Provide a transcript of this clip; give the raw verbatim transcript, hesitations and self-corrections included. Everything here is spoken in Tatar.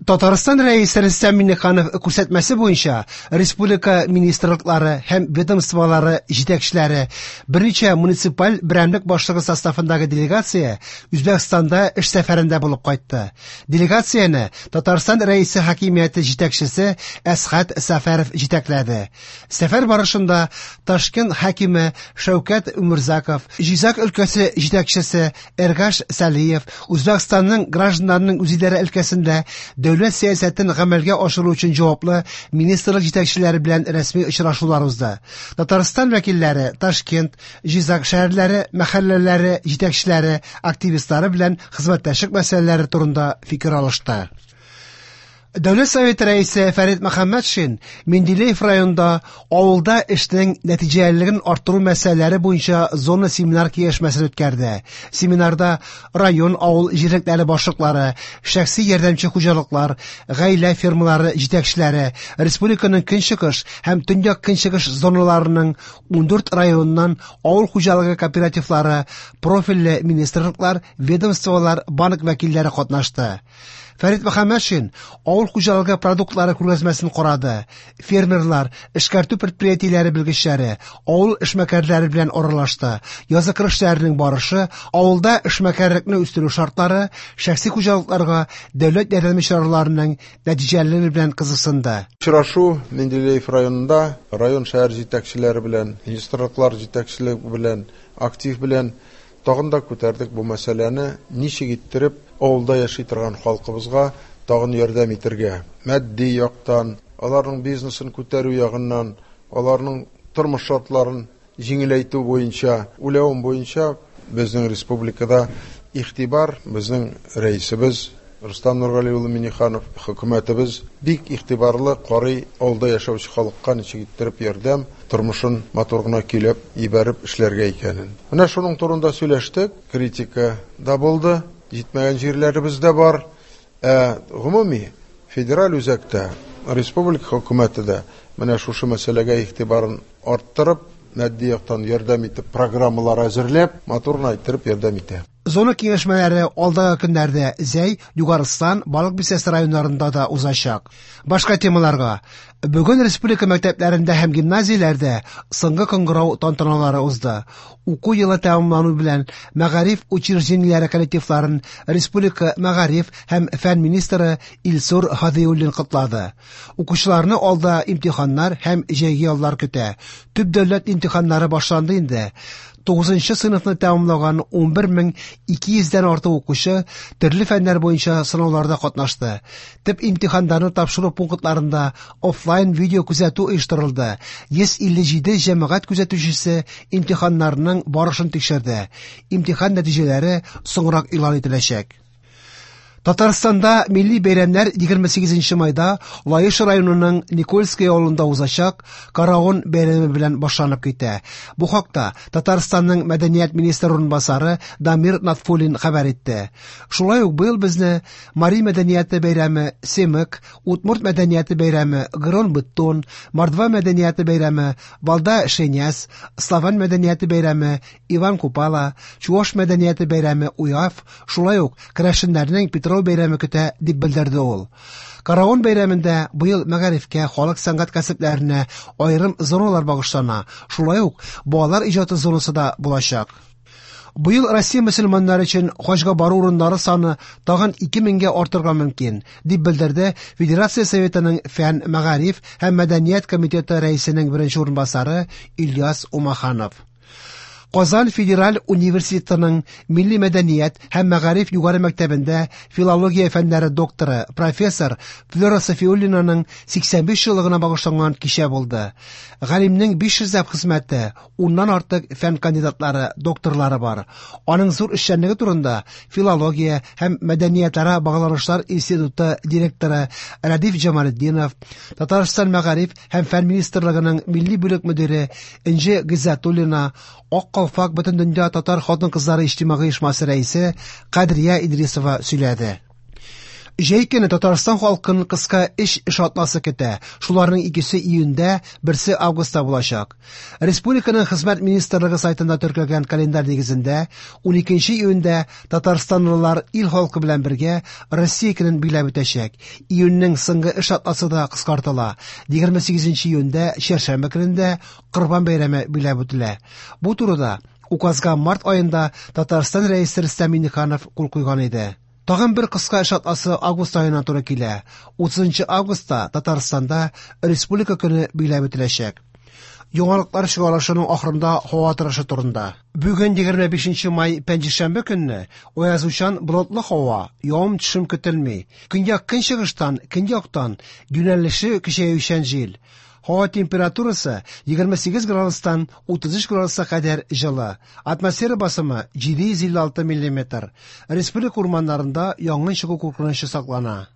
Татарстан рәисе Рөстәм Миңнеханов күрсәтмәсе буенча республика министрлыклары һәм ведомстволары җитәкчеләре берничә муниципаль берәмлек башлыгы составындагы делегация Үзбәкстанда эш сәфәрендә булып кайтты. Делегацияне Татарстан рәисе хакимияте җитәкчесе Әсхәт Сәфәров җитәкләде. Сәфәр барышында Ташкент хакиме Шәүкәт Умурзаков, Җизак өлкәсе җитәкчесе Эргаш Сәлиев, Үзбәкстанның гражданнарының үзидарә өлкәсендә дәүләт сәясәтен гамәлгә ашыру өчен җаваплы министрлык җитәкчеләре белән рәсми очрашулар узды. Татарстан вәкилләре Ташкент, Җизак шәһәрләре, мәхәлләләре җитәкчеләре, активистлары белән хезмәттәшлек мәсьәләләре турында фикер алышты. Дәүләт Советы рәисе Фәрит Мөхәммәтшин Менделеев районында авылда эшнең нәтиҗәлелеген арттыру мәсьәләләре буенча зона семинар киңәшмәсен үткәрде. Семинарда район авыл җирлекләре башлыклары, шәхси ярдәмче хуҗалыклар, гаилә фермалары җитәкчеләре, республиканың көнчыгыш һәм төньяк көнчыгыш зоналарының ундүрт районыннан авыл хуҗалыгы кооперативлары, профильле министрлыклар, ведомстволар, банк вәкилләре катнашты. Фәрит Мөхәммәтшин авыл хуҗалыгы продуктлары күргәзмәсен карады. Фермерлар, эшкәртү предприятиеләре белгечләре, авыл эшмәкәрләре белән аралашты. Язгы эшләренең барышы, авылда эшмәкәрлекне үстерү шартлары, шәхси хуҗалыкларга дәүләт ярдәме чараларының нәтиҗәлелеге белән кызыксынды. Очрашу Менделеев районында район шәһәр җитәкчеләре белән, министрлыклар җитәкчелеге белән, актив белән тагын да күтәрдек бу мәсьәләне ничек иттереп авылда яши торган халкыбызга тагын ярдәм итәргә. Матди яктан, аларның бизнесын күтәрү ягыннан, аларның тормыш шартларын җиңеләйтү буенча, үләвем буенча безнең республикада игътибар безнең рәисебез Рөстәм Нургали улы Миңнеханов хөкүмәтебез бик игътибарлы карый авылда яшәүче халыкка ничек иттереп ярдәм, тормышын матур гына көйләп ибәреп эшләргә икәнен. Менә шуның турында сөйләштек, критика да булды, җитмәгән җирләребез дә бар. Ә гомуми федераль үзәктә республика хөкүмәте дә менә шушы мәсьәләгә игътибарын арттырып, матди яктан ярдәм итеп, программалар әзерләп, матур гына иттереп ярдәм итә. Зона киңәшмәләре алдагы көннәрдә Зәй, Югарстан, Балык бистәсе районнарында да узачак. Башка темаларга бүген республика мәктәпләрендә һәм гимназияләрдә соңгы кыңгырау тантаналары узды. Уку елы тәмамлану белән Мәгариф учреждениеләре коллективларын республика Мәгариф һәм фән министры Илсур Һадиуллин котлады. Укучыларны алда имтиханнар һәм җәйге яллар көтә. Төп дәүләт имтиханнары башланды инде. тугызынчы сыйныфны тәмамлаган ун бер мең ике йөздән артык укучы төрле фәннәр буенча сынауларда катнашты. Төп имтиханнарны тапшыру пунктларында офлайн видео күзәтү оештырылды. йөз илле җиде җәмәгать күзәтүчесе имтиханнарның барышын тикшерде. Имтихан нәтиҗәләре соңрак игълан ителәчәк. Татарстанда милли бәйрәмнәр егерме сигезенче майда Лаеш районының Никольское авылында узачак Караган бәйрәме белән башланып китә. Бу хакта Татарстанның мәдәният министры урынбасары Дамир Натфуллин хәбәр итте. Шулай ук быел безне Мари мәдәнияте бәйрәме, Семек, Удмурт мәдәнияте бәйрәме, Грон-Беттон, Мордва мәдәнияте бәйрәме, Балда Шеняс, Славян мәдәнияте бәйрәме, Иван Купала, Чуаш мәдәнияте бәйрәме, Уяв, шулай ук керәшеннәрнең Петров бәйрәме көтә дип белдерде ул. Караган бәйрәмендә быел мәгарифкә, халык сәнгать кәсепләренә аерым зоналар багышлана. Шулай ук балалар иҗаты зонасы да булачак. Быел Россия мөселманнары өчен хаҗга бару урыннары саны тагын ике меңгә артырга мөмкин, дип белдерде Федерация Советының фән, мәгариф һәм мәдәният комитеты рәисенең беренче урынбасары Ильяс Умаханов. Казан Федераль университетының Милли мәдәният һәм мәгариф югары мәктәбендә филология фәннәре докторы, профессор Флора Сафиуллинаның сиксән биш еллыгына багышланган кичә булды. Галимнең биш йөзләп хезмәте, уннан артык фән кандидатлары, докторлары бар. Аның зур эшчәнлеге турында филология һәм мәдәниятләре багланышлар институты директоры Радиф Җамалетдинов, Татарстан мәгариф һәм фән министрлыгының милли бүлек мөдире Инҗе Гыйззәтуллина, Ак Калфак бөтен дөнья татар хатын-кызлары иҗтимагый оешмасы рәисе Кадрия Идрисова сөйләде. Җәй көне Татарстан халкын кыска эш эш атнасы көтә. Шуларның икесе июньдә, берсе августта булачак. Республиканың Хезмәт министрлыгы сайтында теркәлгән календарь нигезендә ун икенче июньдә татарстанлылар ил халкы белән бергә Россия көнен биләп үтәчәк. Июньнең соңгы эш атнасы да кыскартыла. егерме сигезенче июньдә, чәршәмбе көнендә Корбан бәйрәме биләп үтелә. Бу турыда указга март аенда Татарстан рәисе Рөстәм Миңнеханов кул куйган иде. Тагын бер кыска эш атнасы август аена туры килә. утызынчы августта Татарстанда Республика көне биләп үтеләчәк. Яңалыклар чыгарылышының ахырында һава торышы турында. Бүген егерме бишенче май пәнҗешәмбе көнне аязучан болытлы һава, явым-төшем көтелми. Көньяк көнчыгыштан, көньяктан юнәлеше көчәючән җил. Һава температурасы егерме сигез градустан утыз өч градуска кадәр җылы. Атмосфера басымы җиде йөз илле алты миллиметр. Республика урманнарында яңгыр чыгу куркынычы саклана.